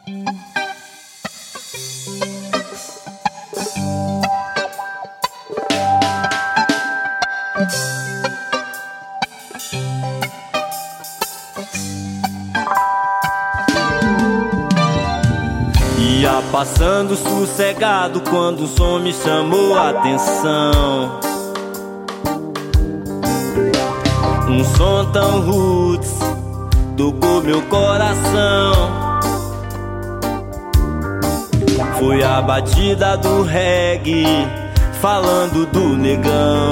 Ia passando sossegado quando o som me chamou a atenção. Um som tão roots tocou meu coração. Foi a batida do reggae falando do negão,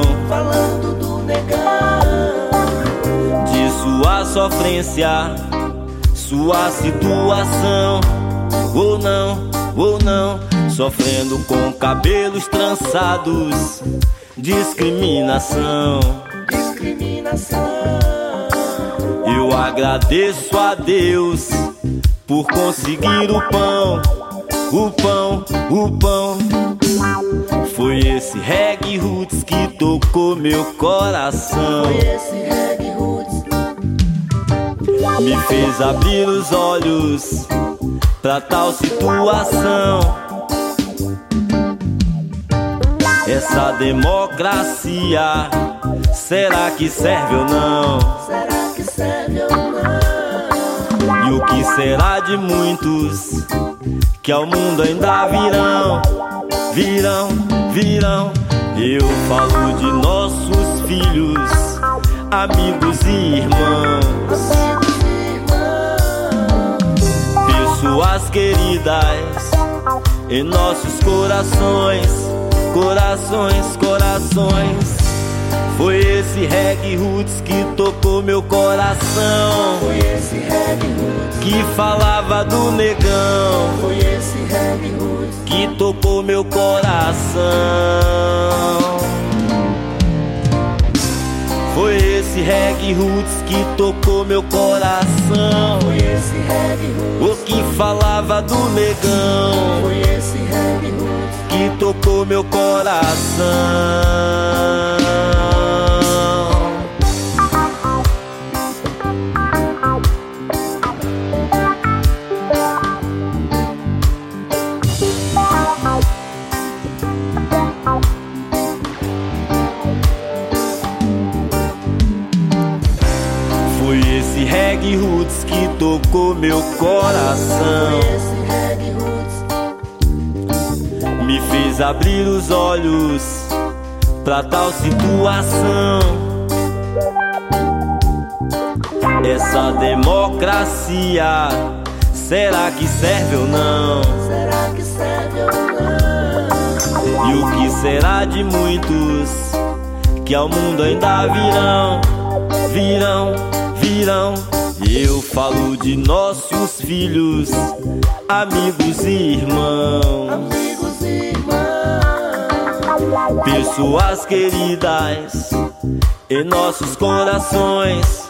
de sua sofrência, sua situação. Ou não, sofrendo com cabelos trançados, discriminação. Eu agradeço a Deus por conseguir o pão. Foi esse reggae roots que tocou meu coração. Me fez abrir os olhos pra tal situação. Essa democracia, será que serve ou não? E o que será de muitos que ao mundo ainda virão? Eu falo de nossos filhos, amigos e irmãos, pessoas queridas em nossos corações. Foi esse reggae roots que tocou meu coração. Foi esse reggae roots que falava do negão. Foi esse reggae roots que tocou meu coração. Foi esse reggae roots que tocou meu coração. Foi esse reggae roots o que falava do negão. Foi esse reggae roots que tocou meu coração. Foi esse reggae roots que tocou meu coração. Foi esse reggae roots me fez abrir os olhos pra tal situação. Essa democracia, será que serve ou não? Será que serve ou não? E o que será de muitos que ao mundo ainda virão? Eu falo de nossos filhos, amigos e irmãos, pessoas queridas em nossos corações.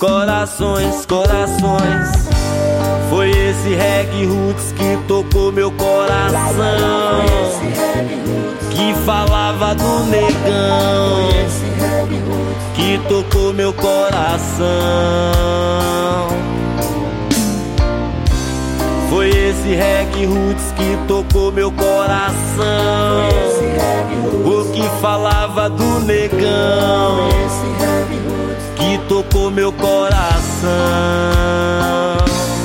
Foi esse reggae roots que tocou meu coração, que falava do negão, que tocou meu coração. Foi esse reggae roots que tocou meu coração, o que falava do negão, que tocou meu coração.